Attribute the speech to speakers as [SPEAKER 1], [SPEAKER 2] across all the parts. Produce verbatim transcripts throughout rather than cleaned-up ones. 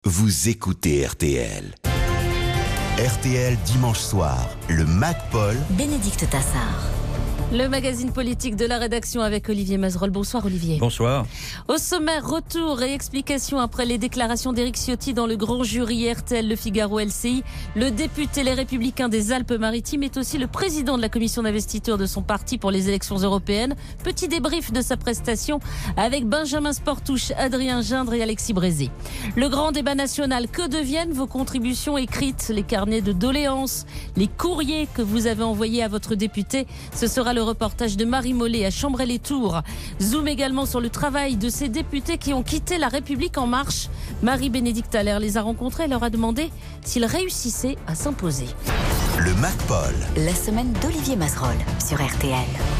[SPEAKER 1] Vous écoutez R T L. R T L dimanche soir, le MacPol.
[SPEAKER 2] Bénédicte Tassard.
[SPEAKER 3] Le magazine politique de la rédaction avec Olivier Mazerolle. Bonsoir Olivier.
[SPEAKER 4] Bonsoir.
[SPEAKER 3] Au sommaire, retour et explication après les déclarations d'Éric Ciotti dans le grand jury R T L, Le Figaro, L C I. Le député Les Républicains des Alpes-Maritimes est aussi le président de la commission d'investiture de son parti pour les élections européennes. Petit débrief de sa prestation avec Benjamin Sportouche, Adrien Gindre et Alexis Brézé. Le grand débat national, que deviennent vos contributions écrites, les carnets de doléances, les courriers que vous avez envoyés à votre député? Ce sera le Le reportage de Marie Mollet à Chambray-les-Tours. Zoom également sur le travail de ces députés qui ont quitté La République En Marche. Marie-Bénédicte Allaire les a rencontrés et leur a demandé s'ils réussissaient à s'imposer.
[SPEAKER 1] Le MacPol.
[SPEAKER 2] La semaine d'Olivier Mazerolle sur R T L.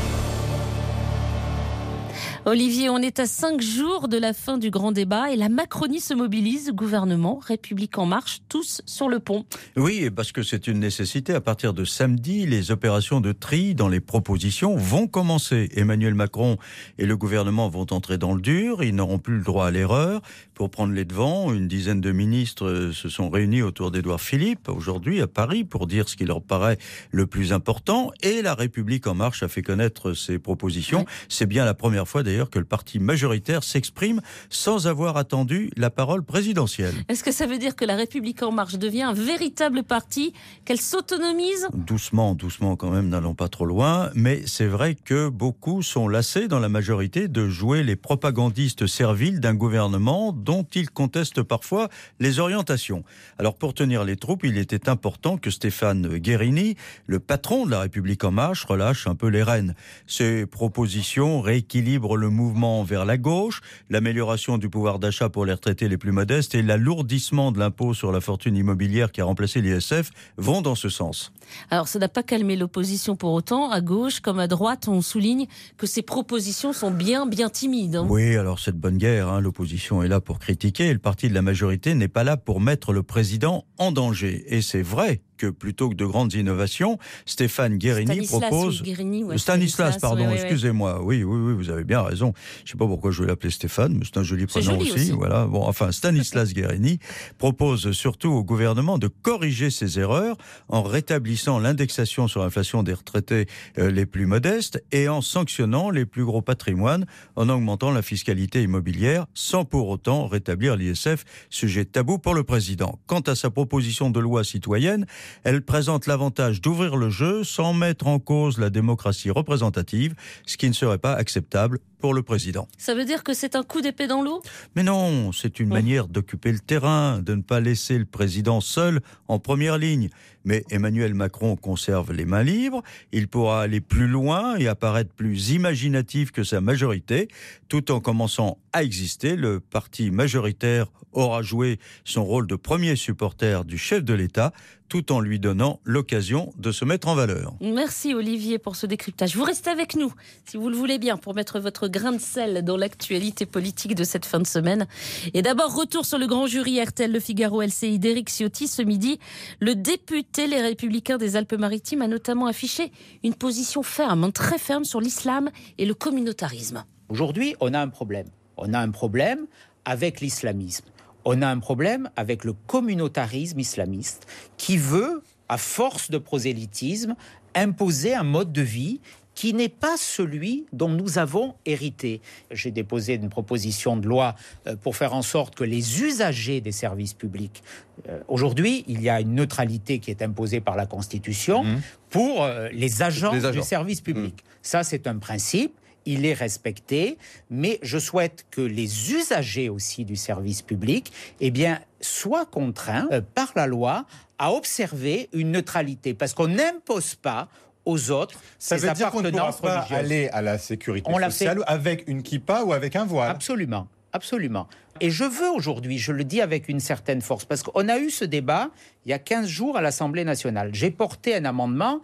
[SPEAKER 3] Olivier, on est à cinq jours de la fin du grand débat et la Macronie se mobilise, gouvernement, République En Marche, tous sur le pont.
[SPEAKER 4] Oui, parce que c'est une nécessité. À partir de samedi, les opérations de tri dans les propositions vont commencer. Emmanuel Macron et le gouvernement vont entrer dans le dur. Ils n'auront plus le droit à l'erreur. Pour prendre les devants, une dizaine de ministres se sont réunis autour d'Édouard Philippe, aujourd'hui à Paris, pour dire ce qui leur paraît le plus important. Et la République En Marche a fait connaître ses propositions. Oui. C'est bien la première fois d'ailleurs que le parti majoritaire s'exprime sans avoir attendu la parole présidentielle.
[SPEAKER 3] Est-ce que ça veut dire que la République En Marche devient un véritable parti, qu'elle s'autonomise ?
[SPEAKER 4] Doucement, doucement quand même, n'allons pas trop loin, mais c'est vrai que beaucoup sont lassés dans la majorité de jouer les propagandistes serviles d'un gouvernement dont ils contestent parfois les orientations. Alors pour tenir les troupes, il était important que Stéphane Guérini, le patron de la République En Marche, relâche un peu les rênes. Ses propositions rééquilibrent le mouvement vers la gauche, l'amélioration du pouvoir d'achat pour les retraités les plus modestes et l'alourdissement de l'impôt sur la fortune immobilière qui a remplacé l'I S F vont dans ce sens.
[SPEAKER 3] Alors ça n'a pas calmé l'opposition pour autant. À gauche comme à droite, on souligne que ces propositions sont bien, bien timides. Hein.
[SPEAKER 4] Oui, alors c'est de bonne guerre. Hein. L'opposition est là pour critiquer et le parti de la majorité n'est pas là pour mettre le président en danger. Et c'est vrai que plutôt que de grandes innovations, Stéphane Guérini
[SPEAKER 3] Stanislas,
[SPEAKER 4] propose...
[SPEAKER 3] Oui, Guérini, ouais,
[SPEAKER 4] Stanislas,
[SPEAKER 3] Stanislas,
[SPEAKER 4] pardon,
[SPEAKER 3] ouais, ouais,
[SPEAKER 4] excusez-moi. Oui, oui, oui, vous avez bien raison. Je ne sais pas pourquoi je vais l'appeler Stéphane, mais c'est un joli prénom
[SPEAKER 3] joli
[SPEAKER 4] aussi,
[SPEAKER 3] aussi.
[SPEAKER 4] Voilà. Bon, enfin, Stanislas Guérini propose surtout au gouvernement de corriger ses erreurs en rétablissant l'indexation sur l'inflation des retraités euh, les plus modestes et en sanctionnant les plus gros patrimoines, en augmentant la fiscalité immobilière, sans pour autant rétablir l'I S F, sujet tabou pour le président. Quant à sa proposition de loi citoyenne, elle présente l'avantage d'ouvrir le jeu sans mettre en cause la démocratie représentative, ce qui ne serait pas acceptable pour le président.
[SPEAKER 3] Ça veut dire que c'est un coup d'épée dans l'eau ?
[SPEAKER 4] Mais non, c'est une oh. manière d'occuper le terrain, de ne pas laisser le président seul en première ligne. Mais Emmanuel Macron conserve les mains libres, il pourra aller plus loin et apparaître plus imaginatif que sa majorité, tout en commençant à exister. Le parti majoritaire aura joué son rôle de premier supporter du chef de l'État, tout en lui donnant l'occasion de se mettre en valeur.
[SPEAKER 3] Merci Olivier pour ce décryptage. Vous restez avec nous, si vous le voulez bien, pour mettre votre grain de sel dans l'actualité politique de cette fin de semaine. Et d'abord, retour sur le grand jury R T L, Le Figaro, L C I d'Éric Ciotti. Ce midi, le député Les Républicains des Alpes-Maritimes a notamment affiché une position ferme, très ferme sur l'islam et le communautarisme.
[SPEAKER 5] Aujourd'hui, on a un problème. On a un problème avec l'islamisme. On a un problème avec le communautarisme islamiste qui veut, à force de prosélytisme, imposer un mode de vie qui n'est pas celui dont nous avons hérité. J'ai déposé une proposition de loi pour faire en sorte que les usagers des services publics... Euh, aujourd'hui, il y a une neutralité qui est imposée par la Constitution mmh. pour euh, les, agents les agents du service public. Mmh. Ça, c'est un principe. Il est respecté, mais je souhaite que les usagers aussi du service public eh bien, soient contraints euh, par la loi à observer une neutralité, parce qu'on n'impose pas aux autres
[SPEAKER 6] ça
[SPEAKER 5] ces
[SPEAKER 6] veut dire qu'on ne pourra pas
[SPEAKER 5] religieuses.
[SPEAKER 6] Aller à la sécurité
[SPEAKER 5] On
[SPEAKER 6] sociale fait... avec une kippa ou avec un voile.
[SPEAKER 5] Absolument, absolument. Et je veux aujourd'hui, je le dis avec une certaine force, parce qu'on a eu ce débat il y a quinze jours à l'Assemblée nationale. J'ai porté un amendement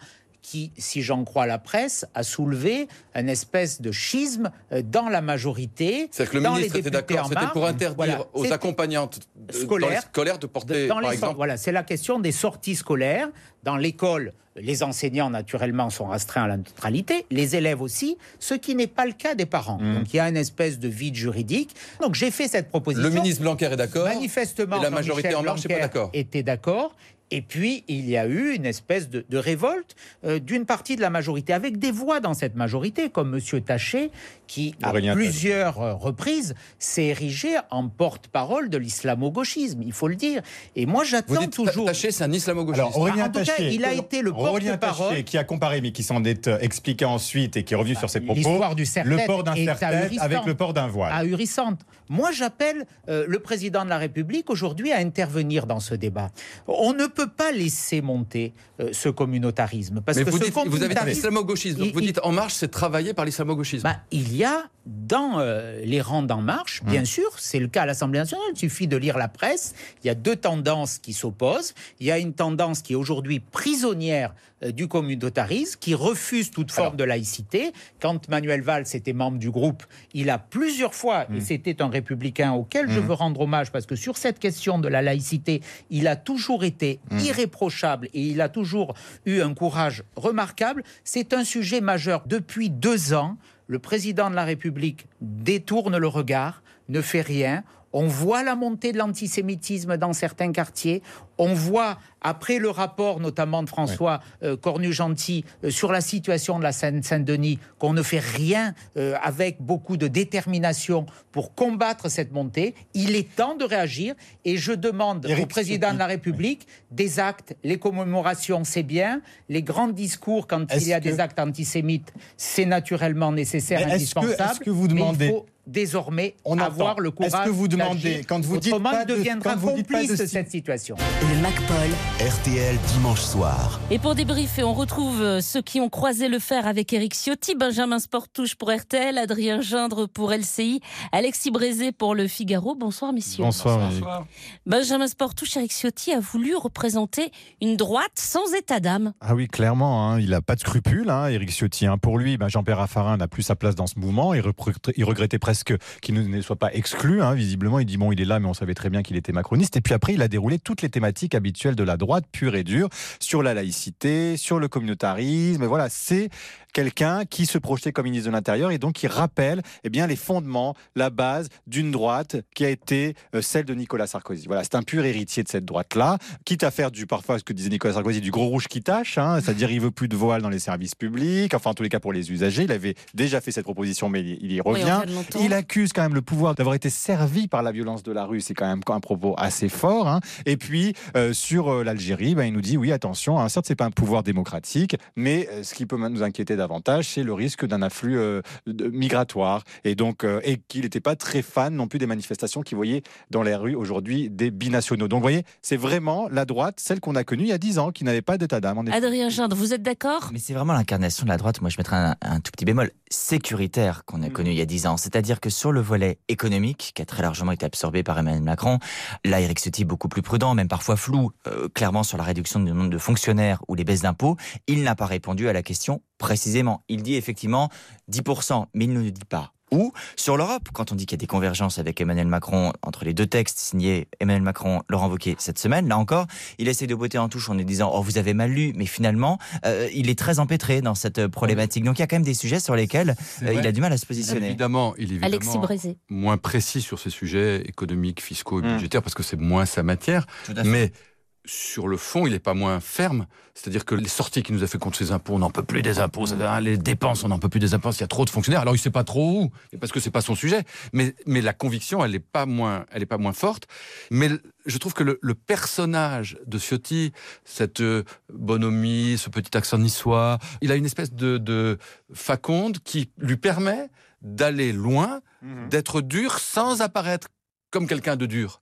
[SPEAKER 5] qui, si j'en crois la presse, a soulevé une espèce de schisme dans la majorité.
[SPEAKER 7] C'est-à-dire que le ministre était d'accord, c'était pour interdire voilà, aux accompagnantes scolaires, scolaires de porter,
[SPEAKER 5] dans
[SPEAKER 7] par
[SPEAKER 5] les
[SPEAKER 7] exemple...
[SPEAKER 5] Voilà, c'est la question des sorties scolaires. Dans l'école, les enseignants, naturellement, sont restreints à la neutralité, les élèves aussi, ce qui n'est pas le cas des parents. Mmh. Donc il y a une espèce de vide juridique. Donc j'ai fait cette proposition.
[SPEAKER 7] Le ministre Blanquer est d'accord.
[SPEAKER 5] Manifestement,
[SPEAKER 7] et la majorité En Marche n'est pas d'accord.
[SPEAKER 5] était d'accord. Et puis, il y a eu une espèce de, de révolte euh, d'une partie de la majorité, avec des voix dans cette majorité, comme M. Taché, qui, à Aurélien plusieurs Taché. reprises, s'est érigé en porte-parole de l'islamo-gauchisme, il faut le dire. Et moi, j'attends toujours...
[SPEAKER 7] Taché, c'est un islamo-gauchiste.
[SPEAKER 6] Alors, Aurélien
[SPEAKER 5] en tout
[SPEAKER 6] Taché,
[SPEAKER 5] cas, il a été le porte-parole...
[SPEAKER 6] Taché, qui a comparé, mais qui s'en est expliqué ensuite et qui est revenu bah, sur ses propos,
[SPEAKER 5] l'histoire du serre-tête
[SPEAKER 6] le port d'un serre-tête avec le port d'un voile.
[SPEAKER 5] Ahurissante. Moi, j'appelle euh, le président de la République aujourd'hui à intervenir dans ce débat. On ne peut pas laisser monter euh, ce communautarisme. Parce
[SPEAKER 7] Mais
[SPEAKER 5] que
[SPEAKER 7] vous,
[SPEAKER 5] ce
[SPEAKER 7] dites, vous avez dit l'islamo-gauchisme, donc
[SPEAKER 5] il,
[SPEAKER 7] vous dites En Marche, c'est travailler par l'islamo-gauchisme.
[SPEAKER 5] Bah, il y a dans euh, les rangs d'En Marche, bien mmh. sûr, c'est le cas à l'Assemblée nationale, il suffit de lire la presse, il y a deux tendances qui s'opposent. Il y a une tendance qui est aujourd'hui prisonnière euh, du communautarisme, qui refuse toute forme Alors. de laïcité. Quand Manuel Valls était membre du groupe, il a plusieurs fois, mmh. et c'était un républicain auquel mmh. je veux rendre hommage, parce que sur cette question de la laïcité, il a toujours été mmh. irréprochable et il a toujours eu un courage remarquable. C'est un sujet majeur. Depuis deux ans, le président de la République détourne le regard, ne fait rien. On voit la montée de l'antisémitisme dans certains quartiers. On voit, après le rapport notamment de François oui. euh, Cornu-Gentil euh, sur la situation de la Seine-Saint-Denis, qu'on ne fait rien euh, avec beaucoup de détermination pour combattre cette montée. Il est temps de réagir et je demande Éric au président de la République oui. des actes. Les commémorations, c'est bien. Les grands discours, quand est-ce il y a que... des actes antisémites, c'est naturellement nécessaire,
[SPEAKER 6] est-ce
[SPEAKER 5] indispensable.
[SPEAKER 6] Que, est-ce que vous demandez...
[SPEAKER 5] Mais il faut désormais
[SPEAKER 6] on
[SPEAKER 5] avoir
[SPEAKER 6] entend.
[SPEAKER 5] le courage
[SPEAKER 6] Est-ce que vous demandez, quand vous dites
[SPEAKER 5] autrement,
[SPEAKER 6] pas
[SPEAKER 5] il deviendra
[SPEAKER 6] de, quand vous
[SPEAKER 5] complice
[SPEAKER 6] dites pas
[SPEAKER 5] de cette situation.
[SPEAKER 2] Le MacPol.
[SPEAKER 1] R T L dimanche soir.
[SPEAKER 3] Et pour débriefer, on retrouve ceux qui ont croisé le fer avec Éric Ciotti, Benjamin Sportouche pour R T L, Adrien Gindre pour L C I, Alexis Brézé pour Le Figaro. Bonsoir messieurs.
[SPEAKER 8] Bonsoir.
[SPEAKER 3] Bonsoir. Benjamin Sportouche, Éric Ciotti a voulu représenter une droite sans état d'âme.
[SPEAKER 8] Ah oui, clairement, hein, il n'a pas de scrupules, hein, Éric Ciotti. Hein. Pour lui, ben, Jean-Pierre Raffarin n'a plus sa place dans ce mouvement. Il, repre- il regrettait presque qu'il ne soit pas exclu. Hein. Visiblement, il dit bon, il est là, mais on savait très bien qu'il était macroniste. Et puis après, il a déroulé toutes les thématiques habituelles de la droite pure et dure, sur la laïcité, sur le communautarisme. Et voilà, c'est quelqu'un qui se projetait comme ministre de l'Intérieur et donc qui rappelle eh bien, les fondements, la base d'une droite qui a été euh, celle de Nicolas Sarkozy. Voilà, c'est un pur héritier de cette droite-là, quitte à faire du, parfois, ce que disait Nicolas Sarkozy, du gros rouge qui tâche, hein, c'est-à-dire il veut plus de voile dans les services publics, enfin en tous les cas pour les usagers. Il avait déjà fait cette proposition, mais il, il y revient. Oui, il accuse quand même le pouvoir d'avoir été servi par la violence de la rue, c'est quand même un propos assez fort. Hein. Et puis, euh, sur euh, l'Algérie, ben, il nous dit, oui, attention, hein, certes, c'est pas un pouvoir démocratique, mais euh, ce qui peut nous inquiéter davantage, c'est le risque d'un afflux euh, de, migratoire. Et donc, euh, et qu'il n'était pas très fan non plus des manifestations qu'il voyait dans les rues aujourd'hui des binationaux. Donc, vous voyez, c'est vraiment la droite, celle qu'on a connue il y a dix ans, qui n'avait pas d'état d'âme.
[SPEAKER 3] Adrien Gindre, vous êtes d'accord ?
[SPEAKER 9] Mais c'est vraiment l'incarnation de la droite, moi je mettrais un, un tout petit bémol, sécuritaire qu'on a mmh. connu il y a dix ans. C'est-à-dire que sur le volet économique, qui a très largement été absorbé par Emmanuel Macron, là, Éric Ciotti, beaucoup plus prudent, même parfois flou, euh, clairement sur la réduction du nombre de fonctionnaires ou les baisses d'impôts, il n'a pas répondu à la question précisément. Il dit effectivement dix pour cent, mais il ne le dit pas. Ou sur l'Europe, quand on dit qu'il y a des convergences avec Emmanuel Macron entre les deux textes signés Emmanuel Macron, Laurent Wauquiez cette semaine, là encore, il essaie de botter en touche en nous disant « Oh, vous avez mal lu », mais finalement, euh, il est très empêtré dans cette problématique. Donc il y a quand même des sujets sur lesquels euh, il a du mal à se positionner.
[SPEAKER 7] Évidemment, il est évidemment moins précis sur ces sujets économiques, fiscaux et budgétaires, mmh. parce que c'est moins sa matière. Mais sur le fond, il n'est pas moins ferme. C'est-à-dire que les sorties qu'il nous a fait contre ses impôts, on n'en peut plus des impôts. Les dépenses, on n'en peut plus des dépenses. Il y a trop de fonctionnaires. Alors, il ne sait pas trop où, parce que ce n'est pas son sujet. Mais, mais la conviction, elle n'est pas moins, elle n'est pas moins forte. Mais je trouve que le, le personnage de Ciotti, cette bonhomie, ce petit accent niçois, il a une espèce de, de faconde qui lui permet d'aller loin, mmh. d'être dur sans apparaître comme quelqu'un de dur.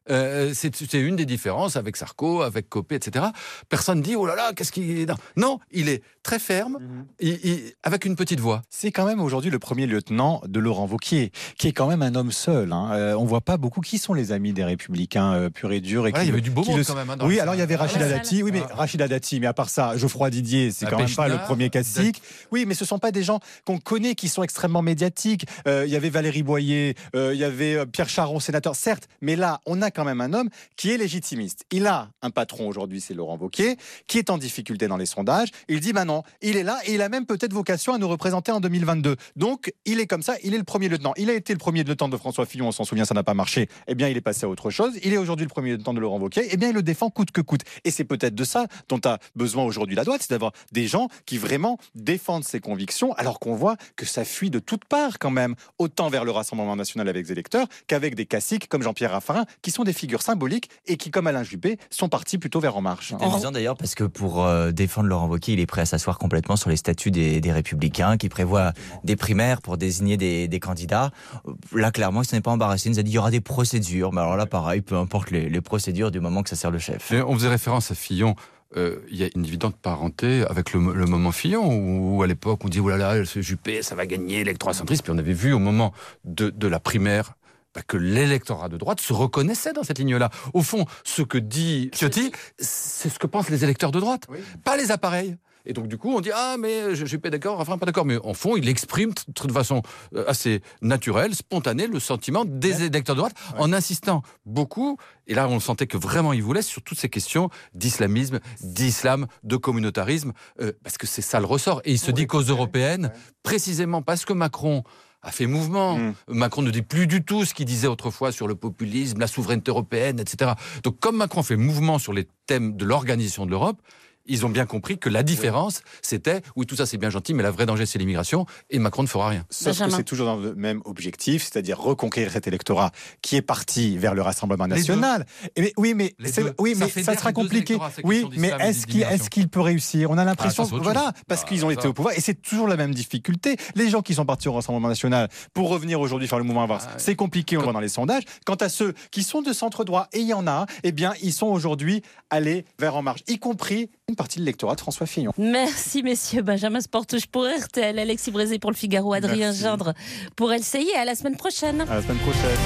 [SPEAKER 7] Euh, c'est, c'est une des différences avec Sarko, avec Copé, et cetera. Personne dit, oh là là, qu'est-ce qu'il... Non, non, il est très ferme, mm-hmm. il, il, avec une petite voix.
[SPEAKER 8] C'est quand même aujourd'hui le premier lieutenant de Laurent Wauquiez, qui est quand même un homme seul. Hein. Euh, on voit pas beaucoup qui sont les amis des Républicains euh, purs et durs. Et
[SPEAKER 7] ouais,
[SPEAKER 8] qui,
[SPEAKER 7] il y avait du beau monde
[SPEAKER 8] le...
[SPEAKER 7] quand même. Hein,
[SPEAKER 8] oui, alors il y avait Rachida Dati. Oui, mais ah. Rachida Dati, mais à part ça, Geoffroy Didier, c'est La quand Pechina, même pas le premier cacique. Oui, mais ce sont pas des gens qu'on connaît, qui sont extrêmement médiatiques. Euh, il y avait Valérie Boyer, euh, il y avait Pierre Charon, sénateur, certes, mais là, on a quand même un homme qui est légitimiste. Il a un patron aujourd'hui, c'est Laurent Wauquiez, qui est en difficulté dans les sondages. Il dit, bah non, il est là et il a même peut-être vocation à nous représenter en deux mille vingt-deux. Donc, il est comme ça, il est le premier lieutenant. Il a été le premier lieutenant de François Fillon, on s'en souvient, ça n'a pas marché. Eh bien, il est passé à autre chose. Il est aujourd'hui le premier lieutenant de Laurent Wauquiez. Eh bien, il le défend coûte que coûte. Et c'est peut-être de ça dont a besoin aujourd'hui la droite, c'est d'avoir des gens qui vraiment défendent ses convictions, alors qu'on voit que ça fuit de toutes parts quand même, autant vers le Rassemblement national avec ses électeurs qu'avec des caciques comme Jean-Pierre Raffarin, qui sont des figures symboliques et qui, comme Alain Juppé, sont partis plutôt vers En Marche.
[SPEAKER 9] C'est amusant d'ailleurs parce que pour euh, défendre Laurent Wauquiez, il est prêt à s'asseoir complètement sur les statuts des, des Républicains, qui prévoient des primaires pour désigner des, des candidats. Là, clairement, il ne s'en est pas embarrassé. Il nous a dit qu'il y aura des procédures. Mais alors là, pareil, peu importe les, les procédures du moment que ça sert le chef.
[SPEAKER 7] Mais on faisait référence à Fillon. Il euh, y a une évidente parenté avec le, le moment Fillon, où à l'époque on dit oh là là, ce Juppé, ça va gagner l'électorat-centriste. Puis on avait vu au moment de, de la primaire bah, que l'électorat de droite se reconnaissait dans cette ligne-là. Au fond, ce que dit Ciotti, c'est ce que pensent les électeurs de droite, oui. Pas les appareils. Et donc, du coup, on dit « Ah, mais je suis pas d'accord, enfin, pas d'accord. » Mais en fond, il exprime de façon assez naturelle, spontanée, le sentiment des ouais. électeurs de droite, ouais. en insistant beaucoup. Et là, on sentait que vraiment, il voulait sur toutes ces questions d'islamisme, d'islam, de communautarisme, euh, parce que c'est ça le ressort. Et il se oui, dit qu'aux ouais. européennes, ouais. précisément parce que Macron a fait mouvement. Mmh. Macron ne dit plus du tout ce qu'il disait autrefois sur le populisme, la souveraineté européenne, et cetera. Donc, comme Macron fait mouvement sur les thèmes de l'organisation de l'Europe, ils ont bien compris que la différence, oui. c'était, oui, tout ça c'est bien gentil, mais la vraie danger c'est l'immigration, et Macron ne fera rien.
[SPEAKER 8] Sauf Benjamin. Que c'est toujours dans le même objectif, c'est-à-dire reconquérir cet électorat qui est parti vers le Rassemblement national. Et mais, oui, mais, oui, mais ça, ça sera compliqué. Oui, mais est-ce qu'il, est-ce qu'il peut réussir? On a l'impression, ah, voilà, parce ah, qu'ils ont ça. été au pouvoir, et c'est toujours la même difficulté. Les gens qui sont partis au Rassemblement national pour revenir aujourd'hui faire le mouvement inverse, ah, c'est compliqué, on le voit dans les sondages. Quant à ceux qui sont de centre droit, et il y en a, eh bien, ils sont aujourd'hui allés vers En Marche, y compris une partie de l'électorat de François Fillon.
[SPEAKER 3] Merci messieurs. Benjamin Sportouche pour R T L, Alexis Brézé pour Le Figaro, Adrien Merci. Gindre pour L C I. Et à la semaine prochaine.
[SPEAKER 8] À la semaine prochaine.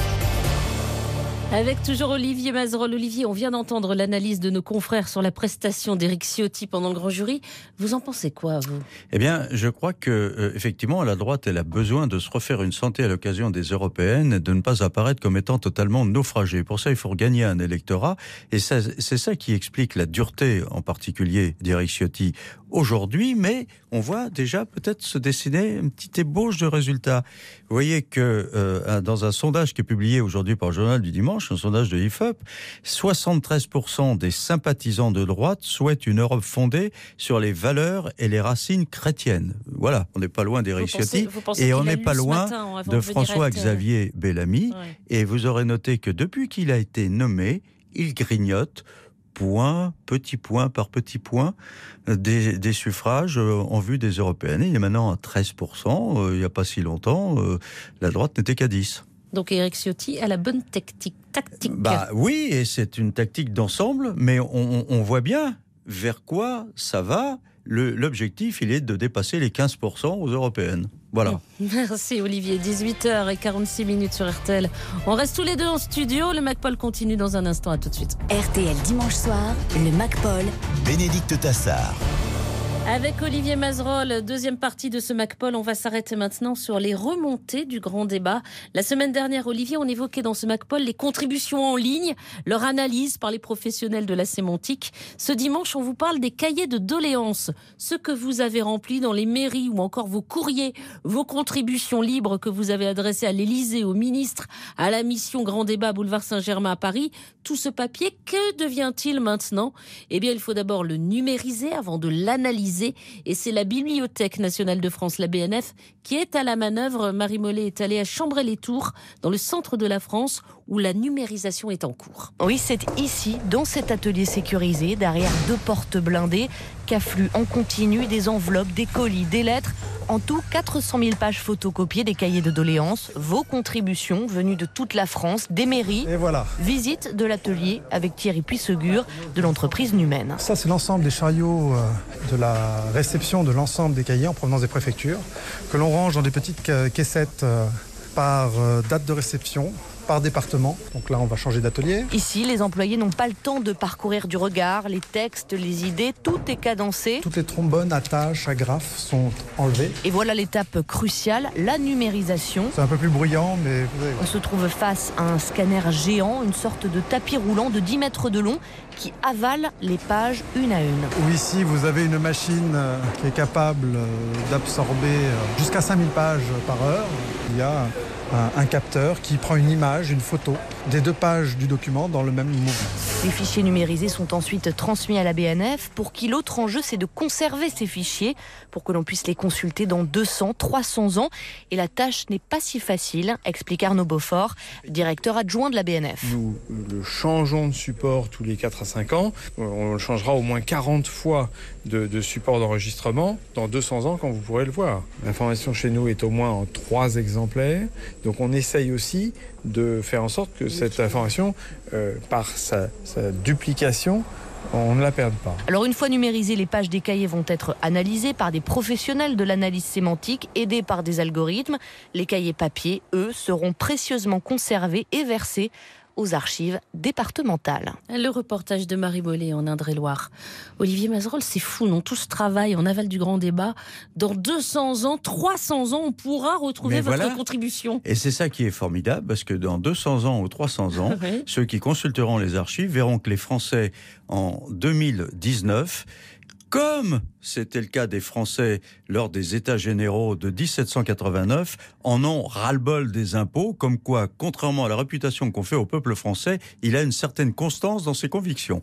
[SPEAKER 3] Avec toujours Olivier Mazerolle. Olivier, on vient d'entendre l'analyse de nos confrères sur la prestation d'Éric Ciotti pendant le grand jury. Vous en pensez quoi, vous ?
[SPEAKER 4] Eh bien, je crois que euh, effectivement, la droite, elle a besoin de se refaire une santé à l'occasion des européennes et de ne pas apparaître comme étant totalement naufragée. Pour ça, il faut regagner un électorat. Et ça, c'est ça qui explique la dureté, en particulier, d'Éric Ciotti aujourd'hui. Mais on voit déjà peut-être se dessiner une petite ébauche de résultats. Vous voyez que euh, dans un sondage qui est publié aujourd'hui par le Journal du Dimanche, un sondage de l'I F O P, soixante-treize pour cent des sympathisants de droite souhaitent une Europe fondée sur les valeurs et les racines chrétiennes. Voilà, on n'est pas loin d'Éric Ciotti et on n'est pas loin matin, de François-Xavier Bellamy. Ouais. Et vous aurez noté que depuis qu'il a été nommé, il grignote point, petit point par petit point, des, des suffrages en vue des européennes. Il est maintenant à treize pour cent. Euh, il n'y a pas si longtemps, euh, la droite n'était qu'à dix.
[SPEAKER 3] Donc Éric Ciotti a la bonne tactique. tactique.
[SPEAKER 4] Bah oui, et c'est une tactique d'ensemble, mais on, on voit bien vers quoi ça va. Le, l'objectif, il est de dépasser les quinze pour cent aux européennes. Voilà.
[SPEAKER 3] Merci Olivier. dix-huit heures quarante-six minutes sur R T L. On reste tous les deux en studio. Le MacPol continue dans un instant. À tout de suite.
[SPEAKER 2] R T L dimanche soir, le MacPol.
[SPEAKER 1] Bénédicte Tassard.
[SPEAKER 3] Avec Olivier Mazerolle, deuxième partie de ce MacPol, on va s'arrêter maintenant sur les remontées du grand débat. La semaine dernière, Olivier, on évoquait dans ce MacPol les contributions en ligne, leur analyse par les professionnels de la sémantique. Ce dimanche, on vous parle des cahiers de doléances, ce que vous avez rempli dans les mairies ou encore vos courriers, vos contributions libres que vous avez adressées à l'Élysée, au ministre, à la mission Grand Débat Boulevard Saint-Germain à Paris. Tout ce papier, que devient-il maintenant ? Eh bien, il faut d'abord le numériser avant de l'analyser. Et c'est la Bibliothèque nationale de France, la B N F, qui est à la manœuvre. Marie Mollet est allée à Chambray-les-Tours, dans le centre de la France, où la numérisation est en cours.
[SPEAKER 10] Oui, c'est ici, dans cet atelier sécurisé, derrière deux portes blindées, qu'affluent en continu des enveloppes, des colis, des lettres, En tout, quatre cent mille pages photocopiées des cahiers de doléances, vos contributions venues de toute la France, des mairies.
[SPEAKER 11] Et voilà.
[SPEAKER 10] Visite de l'atelier avec Thierry Puissegur de l'entreprise Numen.
[SPEAKER 11] Ça, c'est l'ensemble des chariots de la réception de l'ensemble des cahiers en provenance des préfectures, que l'on range dans des petites caissettes par date de réception, par département. Donc là, on va changer d'atelier.
[SPEAKER 10] Ici, les employés n'ont pas le temps de parcourir du regard, les textes, les idées, tout est cadencé.
[SPEAKER 11] Toutes les trombones, attaches, agrafes sont enlevées.
[SPEAKER 10] Et voilà l'étape cruciale, la numérisation.
[SPEAKER 11] C'est un peu plus bruyant, mais...
[SPEAKER 10] On se trouve face à un scanner géant, une sorte de tapis roulant de dix mètres de long qui avale les pages une à une.
[SPEAKER 11] Ou ici, vous avez une machine qui est capable d'absorber jusqu'à cinq mille pages par heure. Il y a un capteur qui prend une image, une photo des deux pages du document dans le même mouvement.
[SPEAKER 10] Les fichiers numérisés sont ensuite transmis à la B N F. Pour qui l'autre enjeu, c'est de conserver ces fichiers pour que l'on puisse les consulter dans deux cents, trois cents ans. Et la tâche n'est pas si facile, explique Arnaud Beaufort, directeur adjoint de la B N F.
[SPEAKER 12] Nous le changeons de support tous les quatre à cinq ans. On le changera au moins quarante fois de, de support d'enregistrement dans deux cents ans quand vous pourrez le voir. L'information chez nous est au moins en trois exemplaires. Donc on essaye aussi de faire en sorte que cette information, euh, par sa, sa duplication, on ne la perde pas.
[SPEAKER 10] Alors une fois numérisées, les pages des cahiers vont être analysées par des professionnels de l'analyse sémantique, aidés par des algorithmes. Les cahiers papier, eux, seront précieusement conservés et versés aux archives départementales.
[SPEAKER 3] Le reportage de Marie Mollet en Indre-et-Loire. Olivier Mazerolle, c'est fou, non? Tout ce travail en aval du grand débat. Dans deux cents ans, trois cents ans, on pourra retrouver
[SPEAKER 4] Mais
[SPEAKER 3] votre
[SPEAKER 4] voilà.
[SPEAKER 3] contribution.
[SPEAKER 4] Et c'est ça qui est formidable, parce que dans deux cents ans ou trois cents ans, oui. ceux qui consulteront les archives verront que les Français, en deux mille dix-neuf, comme c'était le cas des Français lors des États généraux de dix-sept cent quatre-vingt-neuf, en ont ras-le-bol des impôts, comme quoi, contrairement à la réputation qu'on fait au peuple français, il a une certaine constance dans ses convictions.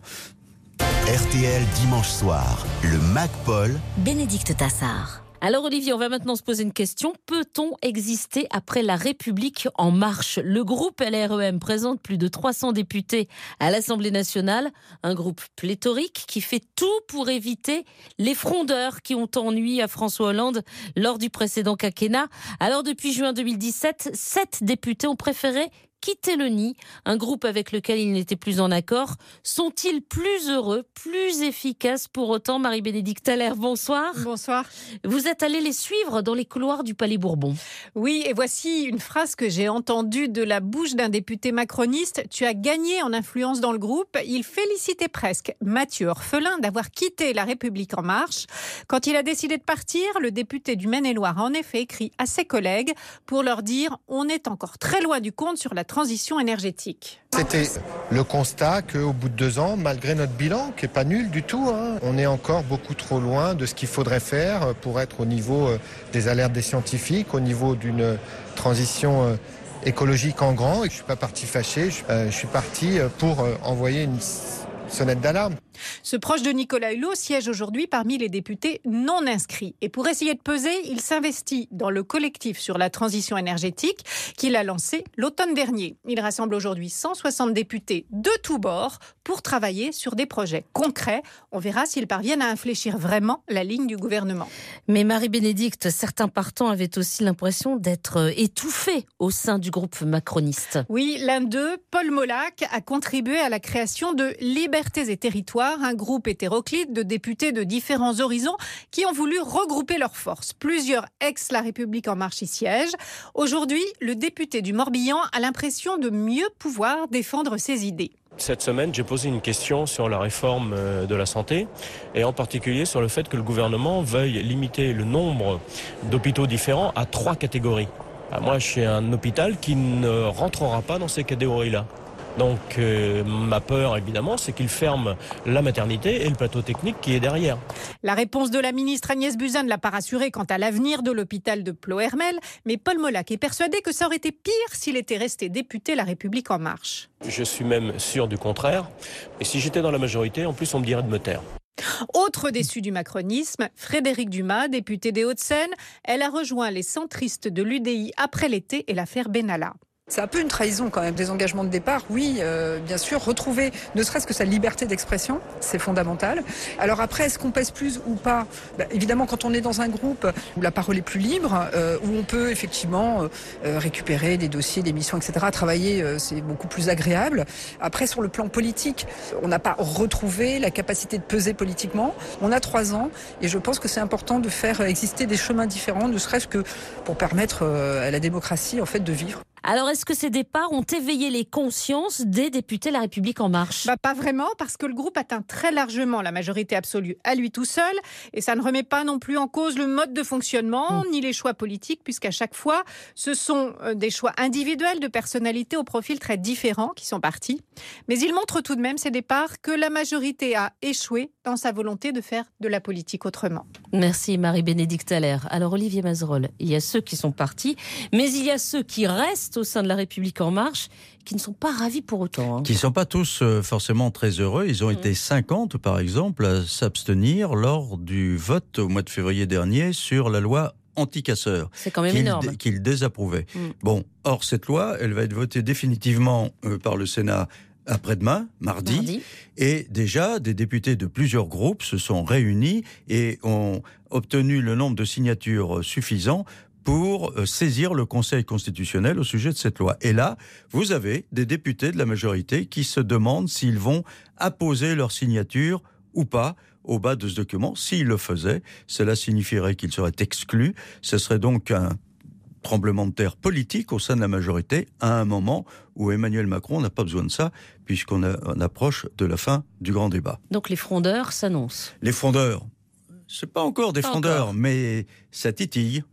[SPEAKER 1] R T L dimanche soir, le MacPol.
[SPEAKER 2] Bénédicte Tassard.
[SPEAKER 3] Alors Olivier, on va maintenant se poser une question. Peut-on exister après la République en marche? Le groupe L R E M présente plus de trois cents députés à l'Assemblée nationale. Un groupe pléthorique qui fait tout pour éviter les frondeurs qui ont ennuyé à François Hollande lors du précédent quinquennat. Alors depuis juin deux mille dix-sept, sept députés ont préféré quitter le nid, un groupe avec lequel ils n'étaient plus en accord. Sont-ils plus heureux, plus efficaces pour autant? Marie-Bénédicte Allaire, bonsoir.
[SPEAKER 13] Bonsoir.
[SPEAKER 3] Vous êtes allée les suivre dans les couloirs du Palais Bourbon.
[SPEAKER 13] Oui, et voici une phrase que j'ai entendue de la bouche d'un député macroniste. Tu as gagné en influence dans le groupe. Il félicitait presque Mathieu Orphelin d'avoir quitté La République En Marche. Quand il a décidé de partir, le député du Maine-et-Loire a en effet écrit à ses collègues pour leur dire « On est encore très loin du compte sur la transition énergétique ».
[SPEAKER 14] C'était le constat qu'au bout de deux ans, malgré notre bilan, qui n'est pas nul du tout, hein, on est encore beaucoup trop loin de ce qu'il faudrait faire pour être au niveau des alertes des scientifiques, au niveau d'une transition écologique en grand. Et je ne suis pas parti fâché, je suis parti pour envoyer une sonnette d'alarme.
[SPEAKER 13] Ce proche de Nicolas Hulot siège aujourd'hui parmi les députés non inscrits. Et pour essayer de peser, il s'investit dans le collectif sur la transition énergétique qu'il a lancé l'automne dernier. Il rassemble aujourd'hui cent soixante députés de tous bords pour travailler sur des projets concrets. On verra s'ils parviennent à infléchir vraiment la ligne du gouvernement.
[SPEAKER 3] Mais Marie-Bénédicte, certains partants avaient aussi l'impression d'être étouffés au sein du groupe macroniste.
[SPEAKER 13] Oui, l'un d'eux, Paul Molac, a contribué à la création de Libertés et Territoires, un groupe hétéroclite de députés de différents horizons qui ont voulu regrouper leurs forces. Plusieurs ex-La République En Marche y siègent. Aujourd'hui, le député du Morbihan a l'impression de mieux pouvoir défendre ses idées.
[SPEAKER 15] Cette semaine, j'ai posé une question sur la réforme de la santé et en particulier sur le fait que le gouvernement veuille limiter le nombre d'hôpitaux différents à trois catégories. Moi, je suis un hôpital qui ne rentrera pas dans ces catégories-là. Donc euh, ma peur, évidemment, c'est qu'il ferme la maternité et le plateau technique qui est derrière.
[SPEAKER 13] La réponse de la ministre Agnès Buzyn ne l'a pas rassuré quant à l'avenir de l'hôpital de Ploërmel, mais Paul Molac est persuadé que ça aurait été pire s'il était resté député La République En Marche.
[SPEAKER 15] Je suis même sûr du contraire. Et si j'étais dans la majorité, en plus, on me dirait de me taire.
[SPEAKER 13] Autre déçu du macronisme, Frédérique Dumas, députée des Hauts-de-Seine. Elle a rejoint les centristes de l'U D I après l'été et l'affaire Benalla.
[SPEAKER 16] C'est un peu une trahison quand même des engagements de départ. Oui, euh, bien sûr, retrouver ne serait-ce que sa liberté d'expression, c'est fondamental. Alors après, est-ce qu'on pèse plus ou pas ? Bah, évidemment, quand on est dans un groupe où la parole est plus libre, euh, où on peut effectivement euh, récupérer des dossiers, des missions, et cetera, travailler, euh, c'est beaucoup plus agréable. Après, sur le plan politique, on n'a pas retrouvé la capacité de peser politiquement. On a trois ans et je pense que c'est important de faire exister des chemins différents, ne serait-ce que pour permettre euh, à la démocratie en fait de vivre.
[SPEAKER 3] Alors, est-ce que ces départs ont éveillé les consciences des députés La République En Marche ?
[SPEAKER 13] Bah, pas vraiment, parce que le groupe atteint très largement la majorité absolue à lui tout seul. Et ça ne remet pas non plus en cause le mode de fonctionnement, mmh. ni les choix politiques, puisqu'à chaque fois, ce sont des choix individuels de personnalités au profil très différent qui sont partis. Mais il montre tout de même, ces départs, que la majorité a échoué dans sa volonté de faire de la politique autrement.
[SPEAKER 3] Merci Marie-Bénédicte Allaire. Alors Olivier Mazerolle, il y a ceux qui sont partis, mais il y a ceux qui restent au sein de La République En Marche, qui ne sont pas ravis pour autant. Hein.
[SPEAKER 4] Qui ne sont pas tous forcément très heureux. Ils ont mmh. été cinquante, par exemple, à s'abstenir lors du vote au mois de février dernier sur la loi anti-casseurs.
[SPEAKER 3] C'est quand même
[SPEAKER 4] qu'il,
[SPEAKER 3] énorme.
[SPEAKER 4] Qu'ils désapprouvaient. Mmh. Bon, or, cette loi, elle va être votée définitivement euh, par le Sénat après-demain, mardi, mardi, et déjà des députés de plusieurs groupes se sont réunis et ont obtenu le nombre de signatures suffisant pour saisir le Conseil constitutionnel au sujet de cette loi. Et là, vous avez des députés de la majorité qui se demandent s'ils vont apposer leur signature ou pas au bas de ce document. S'ils le faisaient, cela signifierait qu'ils seraient exclus. Ce serait donc un tremblement de terre politique au sein de la majorité à un moment où Emmanuel Macron n'a pas besoin de ça puisqu'on a, on approche de la fin du grand débat.
[SPEAKER 3] Donc les frondeurs s'annoncent.
[SPEAKER 4] Les frondeurs, c'est pas encore des pas frondeurs, encore. Mais ça titille.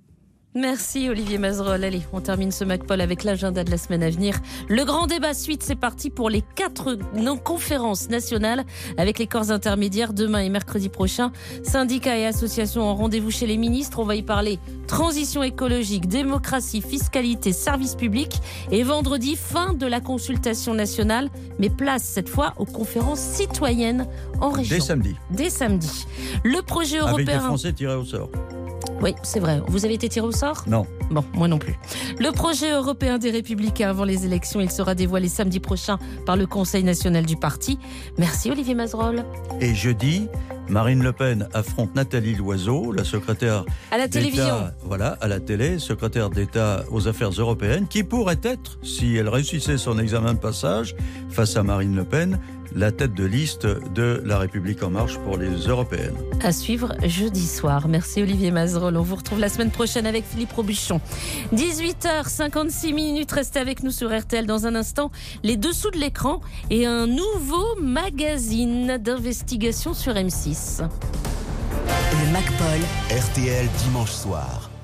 [SPEAKER 3] Merci Olivier Mazerolle. Allez, on termine ce MacPol avec l'agenda de la semaine à venir. Le grand débat suite, c'est parti pour les quatre conférences nationales avec les corps intermédiaires demain et mercredi prochain. Syndicats et associations ont rendez-vous chez les ministres. On va y parler transition écologique, démocratie, fiscalité, services publics. Et vendredi, fin de la consultation nationale, mais place cette fois aux conférences citoyennes en région.
[SPEAKER 4] Dès samedi.
[SPEAKER 3] Dès samedi. Le projet européen...
[SPEAKER 4] Avec des Français tirés au sort.
[SPEAKER 3] Oui, c'est vrai. Vous avez été tiré au sort ?
[SPEAKER 4] Non.
[SPEAKER 3] Bon, moi non plus. Le projet européen des Républicains avant les élections, il sera dévoilé samedi prochain par le Conseil national du parti. Merci Olivier Mazerolle.
[SPEAKER 4] Et jeudi, Marine Le Pen affronte Nathalie Loiseau, la secrétaire
[SPEAKER 3] à la
[SPEAKER 4] d'État,
[SPEAKER 3] télévision.
[SPEAKER 4] Voilà, à la télé, secrétaire d'État aux affaires européennes, qui pourrait être, si elle réussissait son examen de passage face à Marine Le Pen, la tête de liste de La République En Marche pour les européennes.
[SPEAKER 3] À suivre jeudi soir. Merci Olivier Mazerolle. On vous retrouve la semaine prochaine avec Philippe Robuchon. dix-huit heures cinquante-six minutes. Restez avec nous sur R T L dans un instant. Les dessous de l'écran et un nouveau magazine d'investigation sur M six.
[SPEAKER 2] Le MacPol.
[SPEAKER 1] R T L dimanche soir.